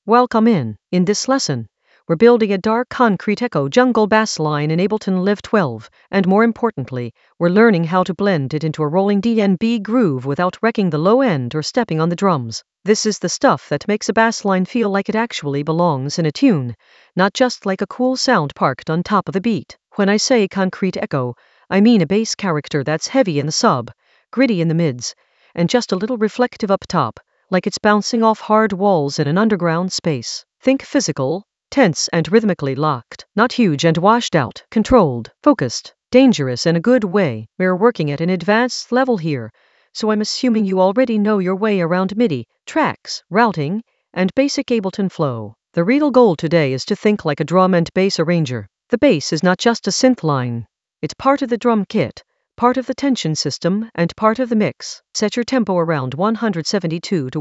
Welcome in this lesson, we're building a dark concrete echo jungle bass line in Ableton Live 12, and more importantly, we're learning how to blend it into a rolling DnB groove without wrecking the low end or stepping on the drums. This is the stuff that makes a bass line feel like it actually belongs in a tune, not just like a cool sound parked on top of the beat. When I say concrete echo, I mean a bass character that's heavy in the sub, gritty in the mids, and just a little reflective up top, like it's bouncing off hard walls in an underground space. Think physical, tense and rhythmically locked, not huge and washed out, controlled, focused, dangerous in a good way. We're working at an advanced level here, so I'm assuming you already know your way around MIDI, tracks, routing, and basic Ableton flow. The real goal today is to think like a drum and bass arranger. The bass is not just a synth line. It's part of the drum kit, part of the tension system, and part of the mix. Set your tempo around 172 to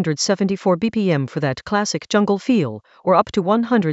174 BPM for that classic jungle feel, or up to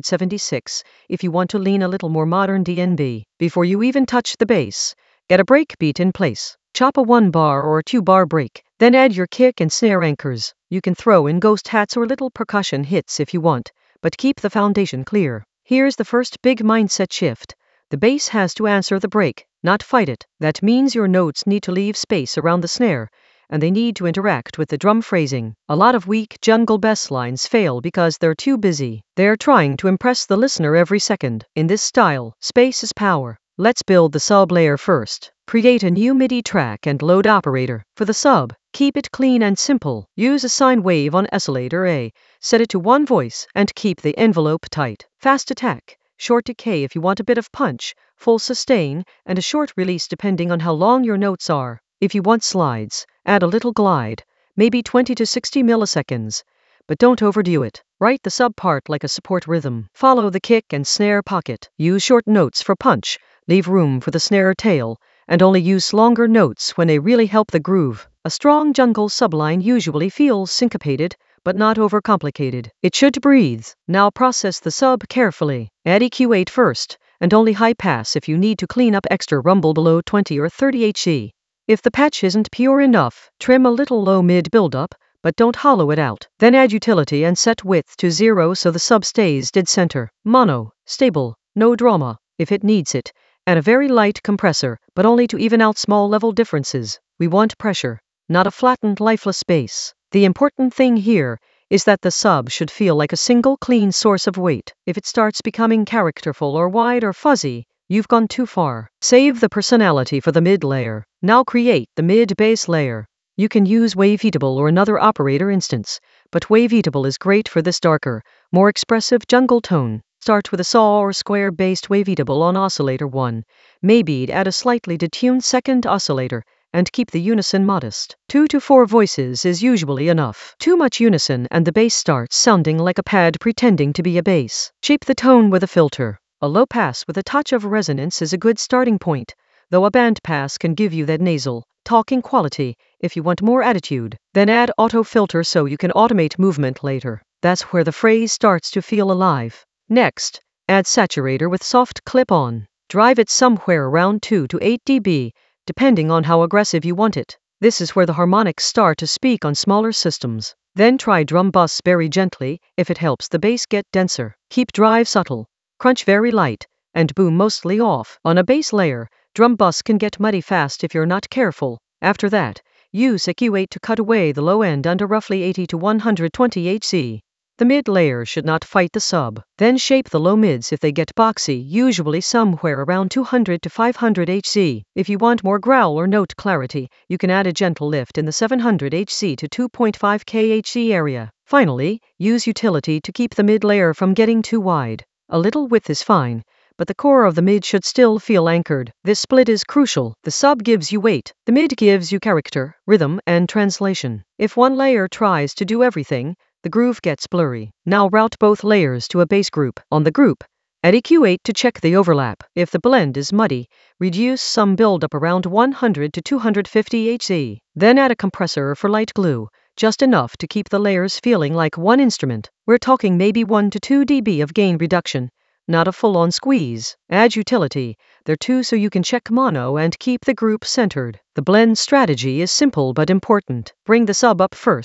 176 if you want to lean a little more modern DnB. Before you even touch the bass, get a break beat in place. Chop a 1-bar or 2-bar break, then add your kick and snare anchors. You can throw in ghost hats or little percussion hits if you want, but keep the foundation clear. Here's the first big mindset shift. The bass has to answer the break, not fight it. That means your notes need to leave space around the snare, and they need to interact with the drum phrasing. A lot of weak jungle bass lines fail because they're too busy. They're trying to impress the listener every second. In this style, space is power. Let's build the sub layer first. Create a new MIDI track and load operator. For the sub, keep it clean and simple. Use a sine wave on oscillator A, set it to one voice, and keep the envelope tight. Fast attack, short decay if you want a bit of punch, full sustain, and a short release depending on how long your notes are. If you want slides, add a little glide, maybe 20 to 60 milliseconds, but don't overdo it. Write the sub part like a support rhythm. Follow the kick and snare pocket. Use short notes for punch, leave room for the snare tail, and only use longer notes when they really help the groove. A strong jungle subline usually feels syncopated, but not overcomplicated. It should breathe. Now process the sub carefully. Add EQ8 first, and only high pass if you need to clean up extra rumble below 20 or 30 HZ. If the patch isn't pure enough, trim a little low mid buildup, but don't hollow it out. Then add utility and set width to 0 so the sub stays dead center. Mono, stable, no drama. If it needs it, add a very light compressor, but only to even out small level differences. We want pressure, not a flattened lifeless bass. The important thing here is that the sub should feel like a single clean source of weight. If it starts becoming characterful or wide or fuzzy, you've gone too far. Save the personality for the mid layer. Now create the mid bass layer. You can use Waveatable or another operator instance, but Waveatable is great for this darker, more expressive jungle tone. Start with a saw or square-based Waveatable on oscillator 1. Maybe add a slightly detuned second oscillator, and keep the unison modest. 2 to 4 voices is usually enough. Too much unison and the bass starts sounding like a pad pretending to be a bass. Shape the tone with a filter. A low pass with a touch of resonance is a good starting point, though a band pass can give you that nasal, talking quality if you want more attitude. Then add auto filter so you can automate movement later. That's where the phrase starts to feel alive. Next, add saturator with soft clip-on. Drive it somewhere around 2 to 8 dB, depending on how aggressive you want it. This is where the harmonics start to speak on smaller systems. Then try drum bus very gently if it helps the bass get denser. Keep drive subtle, crunch very light, and boom mostly off. On a bass layer, drum bus can get muddy fast if you're not careful. After that, use EQ8 to cut away the low end under roughly 80 to 120 HZ. The mid layer should not fight the sub. Then shape the low mids if they get boxy, usually somewhere around 200 to 500 HZ. If you want more growl or note clarity, you can add a gentle lift in the 700 HZ to 2.5 kHz area. Finally, use utility to keep the mid layer from getting too wide. A little width is fine, but the core of the mid should still feel anchored. This split is crucial. The sub gives you weight, the mid gives you character, rhythm, and translation. If one layer tries to do everything, the groove gets blurry. Now route both layers to a bass group. On the group, add EQ8 to check the overlap. If the blend is muddy, reduce some buildup around 100 to 250 HZ. Then add a compressor for light glue, just enough to keep the layers feeling like one instrument. We're talking maybe 1 to 2 dB of gain reduction, not a full-on squeeze. Add utility, there too, so you can check mono and keep the group centered. The blend strategy is simple but important. Bring the sub up first.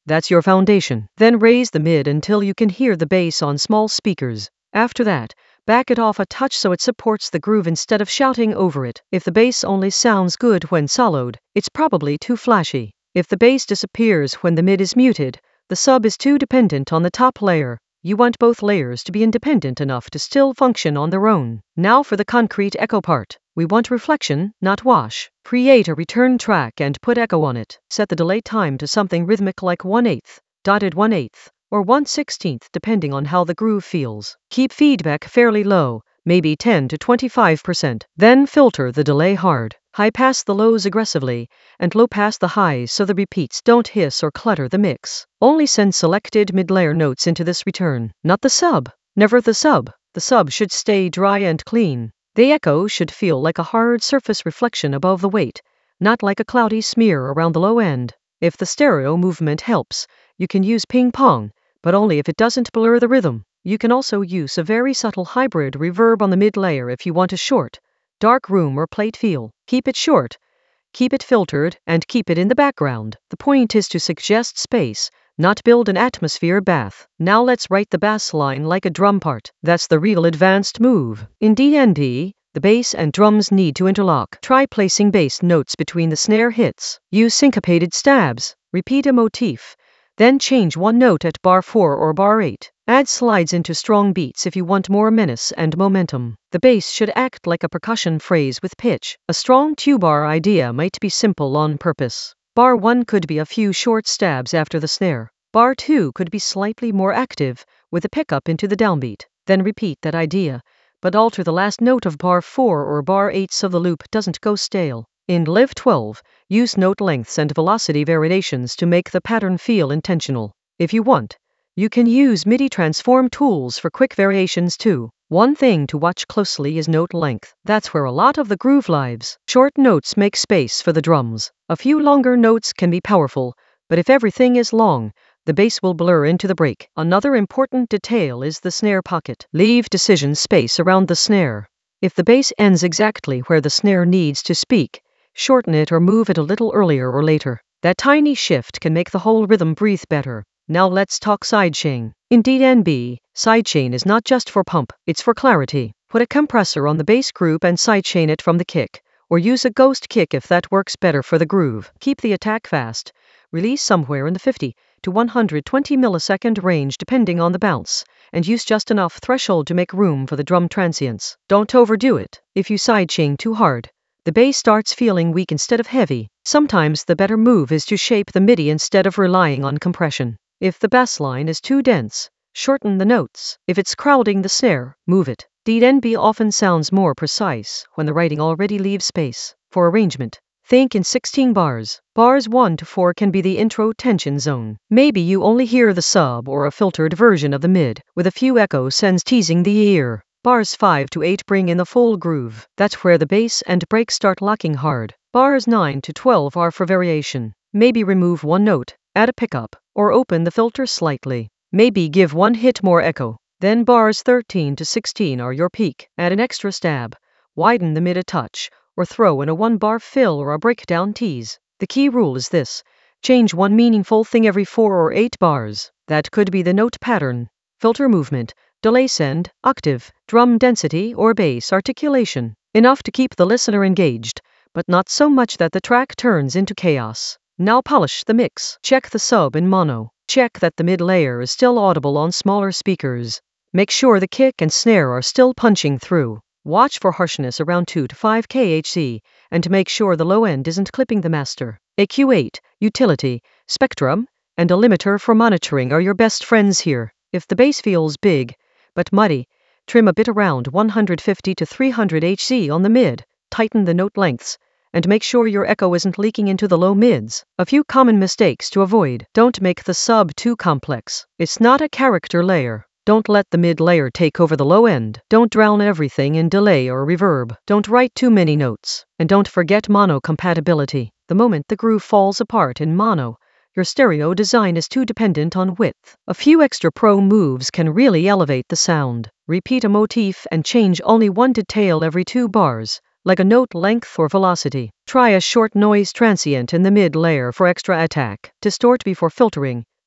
That's your foundation. Then raise the mid until you can hear the bass on small speakers. After that, back it off a touch so it supports the groove instead of shouting over it. If the bass only sounds good when soloed, it's probably too flashy. If the bass disappears when the mid is muted, the sub is too dependent on the top layer. You want both layers to be independent enough to still function on their own. Now for the concrete echo part. We want reflection, not wash. Create a return track and put echo on it. Set the delay time to something rhythmic like 1/8, dotted 1/8, or 1/16 depending on how the groove feels. Keep feedback fairly low, maybe 10 to 25%. Then filter the delay hard. High pass the lows aggressively, and low pass the highs so the repeats don't hiss or clutter the mix. Only send selected mid-layer notes into this return, not the sub. Never the sub. The sub should stay dry and clean. The echo should feel like a hard surface reflection above the weight, not like a cloudy smear around the low end. If the stereo movement helps, you can use ping pong, but only if it doesn't blur the rhythm. You can also use a very subtle hybrid reverb on the mid-layer if you want a short, dark room or plate feel. Keep it short, keep it filtered, and keep it in the background. The point is to suggest space, not build an atmosphere bath. Now let's write the bass line like a drum part. That's the real advanced move. In DnB, the bass and drums need to interlock. Try placing bass notes between the snare hits. Use syncopated stabs. Repeat a motif. Then change one note at bar 4 or bar 8. Add slides into strong beats if you want more menace and momentum. The bass should act like a percussion phrase with pitch. A strong two-bar idea might be simple on purpose. Bar 1 could be a few short stabs after the snare. Bar 2 could be slightly more active, with a pickup into the downbeat. Then repeat that idea, but alter the last note of bar 4 or bar 8 so the loop doesn't go stale. In Live 12, use note lengths and velocity variations to make the pattern feel intentional. If you want, you can use MIDI transform tools for quick variations too. One thing to watch closely is note length. That's where a lot of the groove lives. Short notes make space for the drums. A few longer notes can be powerful, but if everything is long, the bass will blur into the break. Another important detail is the snare pocket. Leave decision space around the snare. If the bass ends exactly where the snare needs to speak, shorten it or move it a little earlier or later. That tiny shift can make the whole rhythm breathe better. Now let's talk sidechain. In DnB, sidechain is not just for pump, it's for clarity. Put a compressor on the bass group and sidechain it from the kick, or use a ghost kick if that works better for the groove. Keep the attack fast. Release somewhere in the 50 to 120 millisecond range depending on the bounce, and use just enough threshold to make room for the drum transients. Don't overdo it. If you sidechain too hard, the bass starts feeling weak instead of heavy. Sometimes the better move is to shape the MIDI instead of relying on compression. If the bass line is too dense, shorten the notes. If it's crowding the snare, move it. DnB often sounds more precise when the writing already leaves space. For arrangement, think in 16 bars. Bars 1 to 4 can be the intro tension zone. Maybe you only hear the sub or a filtered version of the mid, with a few echo sends teasing the ear. Bars 5 to 8 bring in the full groove. That's where the bass and break start locking hard. Bars 9 to 12 are for variation. Maybe remove one note, add a pickup, or open the filter slightly. Maybe give one hit more echo. Then bars 13 to 16 are your peak. Add an extra stab, widen the mid a touch, or throw in a 1-bar fill or a breakdown tease. The key rule is this: change one meaningful thing every 4 or 8 bars. That could be the note pattern, filter movement, delay send, octave, drum density, or bass articulation. Enough to keep the listener engaged, but not so much that the track turns into chaos. Now polish the mix. Check the sub in mono. Check that the mid layer is still audible on smaller speakers. Make sure the kick and snare are still punching through. Watch for harshness around 2 to 5 kHz, and to make sure the low end isn't clipping the master. AQ8, utility, spectrum, and a limiter for monitoring are your best friends here. If the bass feels big, but muddy, trim a bit around 150 to 300 Hz on the mid, tighten the note lengths, and make sure your echo isn't leaking into the low mids. A few common mistakes to avoid. Don't make the sub too complex. It's not a character layer. Don't let the mid layer take over the low end. Don't drown everything in delay or reverb. Don't write too many notes. And don't forget mono compatibility. The moment the groove falls apart in mono, your stereo design is too dependent on width. A few extra pro moves can really elevate the sound. Repeat a motif and change only one detail every 2 bars, like a note length or velocity. Try a short noise transient in the mid layer for extra attack. Distort before filtering.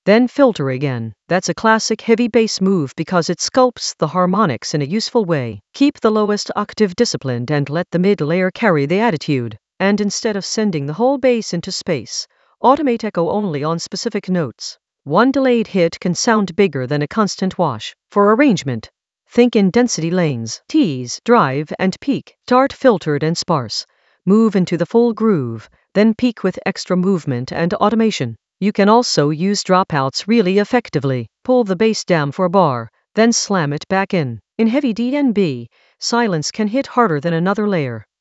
Then filter again. That's a classic heavy bass move because it sculpts the harmonics in a useful way. Keep the lowest octave disciplined and let the mid layer carry the attitude. And instead of sending the whole bass into space, automate echo only on specific notes. One delayed hit can sound bigger than a constant wash. For arrangement, think in density lanes, tease, drive, and peak. Start filtered and sparse. Move into the full groove, then peak with extra movement and automation. You can also use dropouts really effectively. Pull the bass down for a bar, then slam it back in. In heavy D&B, silence can hit harder than another layer.